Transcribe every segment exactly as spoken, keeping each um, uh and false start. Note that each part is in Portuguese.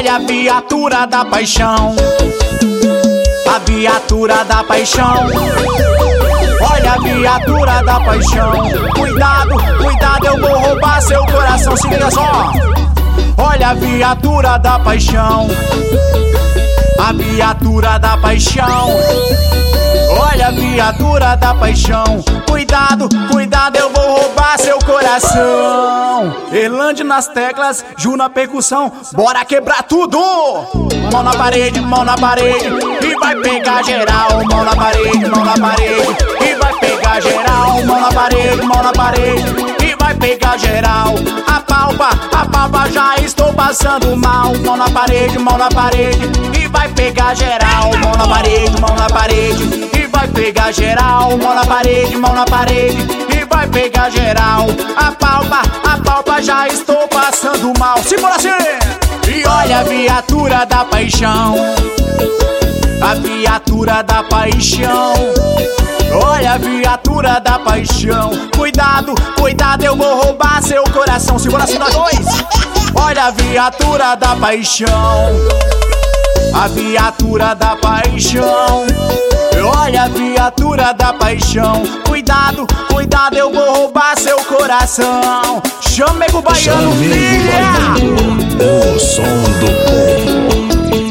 Olha a viatura da paixão, a viatura da paixão. Olha a viatura da paixão. Cuidado, cuidado, eu vou roubar seu coração. Se liga só. Olha a viatura da paixão, a viatura da paixão. Olha a viatura da paixão. Cuidado, cuidado, eu vou roubar seu coração. Erlande nas teclas, Ju na percussão. Bora quebrar tudo. Mão na parede, mão na parede. E vai pegar geral. Mão na parede, mão na parede. E vai pegar geral. Mão na parede, mão na parede. E vai pegar geral. A palpa, a palpa, já estou passando mal. Mão na parede, mão na parede. E vai pegar geral. Mão na parede, mão na parede. E vai pegar geral. Mão na parede, mão na parede. E vai pegar geral. A palpa, a palpa, já estou passando mal. Simbora assim! E olha a viatura da paixão, a viatura da paixão. Olha a viatura da paixão. Cuidado, cuidado, eu vou roubar seu coração. Segura assim nós dois. Olha a viatura da paixão, a viatura da paixão. Olha a viatura da paixão. Cuidado, cuidado, eu vou roubar seu coração. Chamego baiano, filha. O som do povo.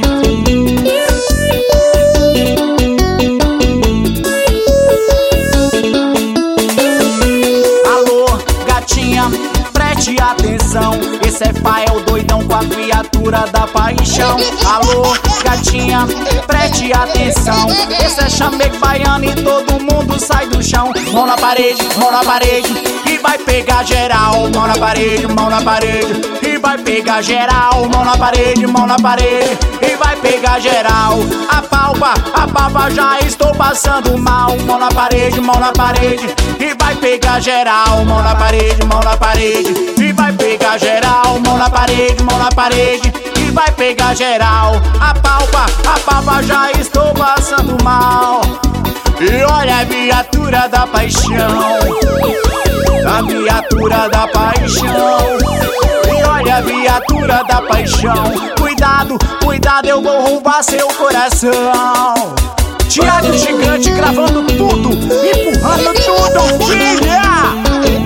Preste atenção, esse é Fael doidão com a viatura da paixão. Alô, gatinha, preste atenção, esse é Chamego baiano e todo mundo sai do chão. Mão na parede, mão na parede, e vai pegar geral. Mão na parede, mão na parede, e vai pegar geral. Mão na parede, mão na parede, e vai pegar geral. A palpa, a palpa, já estou passando mal. Mão na parede, mão na parede, e vai pegar geral. Mão na parede, mão na parede, e vai pegar geral. Mão na parede, mão na parede, e vai pegar geral. A palpa, a palpa, já estou passando mal. E olha a viatura da paixão, a viatura da paixão. E olha a viatura da paixão. Cuidado, cuidado, eu vou roubar seu coração. Thiago Gigante gravando tudo, empurrando tudo, filha.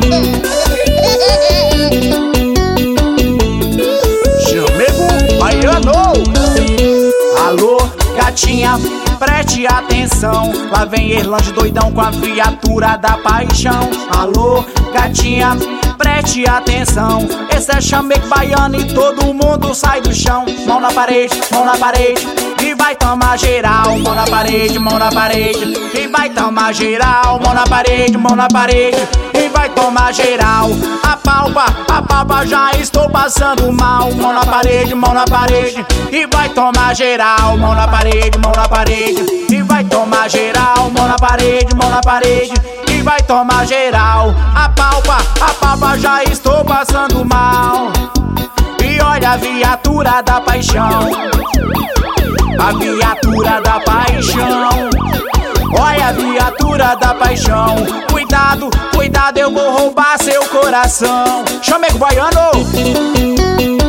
Chamego baiano. Alô, gatinha, preste atenção. Lá vem Erlande doidão com a viatura da paixão. Alô, gatinha, preste atenção, esse é Chamego baiano e todo mundo sai do chão. Mão na parede, mão na parede, e vai tomar geral. Mão na parede, mão na parede, e vai tomar geral. Mão na parede, mão na parede, e vai tomar geral. A palpa, a palpa, já estou passando mal. Mão na parede, mão na parede, e vai tomar geral. Mão na parede, mão na parede, e vai tomar geral. Mão na parede, mão na parede, e vai tomar geral. A palpa, a palpa, já estou passando mal. E olha a viatura da paixão, a viatura da paixão. Olha a viatura da paixão. Cuidado, cuidado, eu vou roubar seu coração. Chamego baiano.